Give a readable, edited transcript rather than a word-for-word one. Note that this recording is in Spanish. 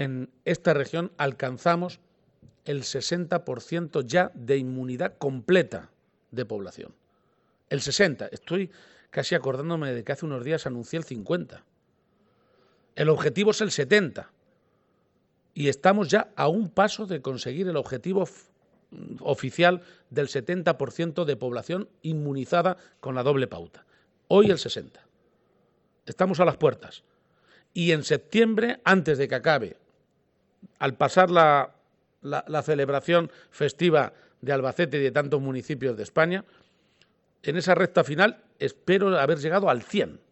en esta región alcanzamos el 60% ya de inmunidad completa de población. El 60%. Estoy casi acordándome de que hace unos días anuncié el 50%. El objetivo es el 70%. Y estamos ya a un paso de conseguir el objetivo oficial del 70% de población inmunizada con la doble pauta. Hoy el 60%. Estamos a las puertas. Y en septiembre, antes de que acabe, al pasar la celebración festiva de Albacete y de tantos municipios de España, en esa recta final espero haber llegado al 100%.